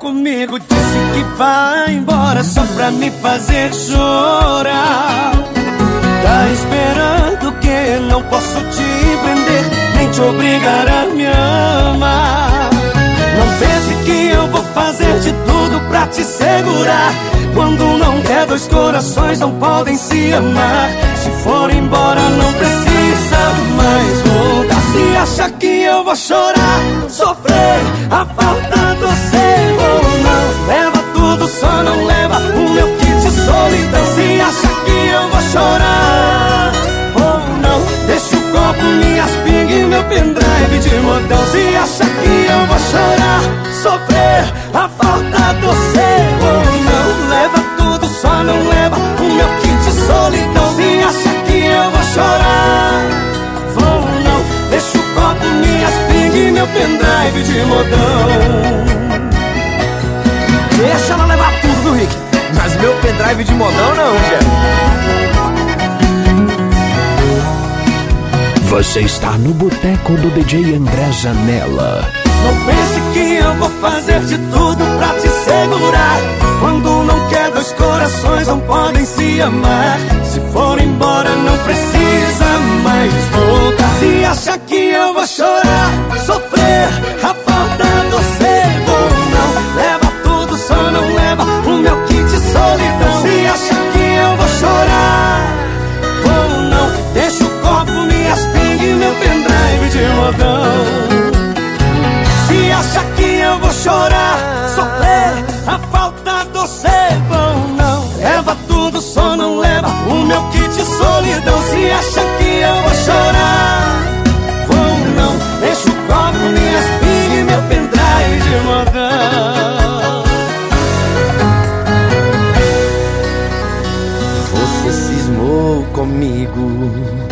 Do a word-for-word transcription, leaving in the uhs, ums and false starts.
comigo, disse que vai embora só pra me fazer chorar. Tá esperando que não posso te prender, nem te obrigar a me amar. Não pense que eu vou fazer de tudo pra te segurar. Quando não quer, dois corações não podem se amar. Se for embora não precisa mais voltar. Se acha que eu vou chorar, sofrer a falta do seu ou não, leva tudo, só não leva o meu kit de solidão. Se acha que eu vou chorar ou não, deixa o copo, minhas pingas e meu pendrive de modão. Se acha que eu vou chorar, sofrer a falta do seu ou não, leva tudo, só não leva o meu kit de solidão. Se acha que eu vou chorar, vou não, deixa o copo, minhas pingas e meu pendrive de modão. Deixa ela levar tudo, viu, Rick? Mas meu pendrive de modão não, Jeff. Você está no Boteco do D J André Zanella. Não pense que eu vou fazer de tudo pra te segurar. Quando não quer, dois corações não podem se amar. Se for embora não precisa mais voltar. Se acha que eu vou chorar, sofrer a falta do seu ou não, leva tudo, só não leva o meu kit de solidão. Se acha que eu vou chorar ou não, deixa o copo, minhas pingas e meu pendrive de modão. Se acha que eu vou chorar, sofrer a falta do seu ou não, leva tudo, só não leva o meu kit de solidão. Se acha que eu vou chorar, vou não, deixa o copo, minhas pingas e meu pendrive de modão. Você cismou comigo,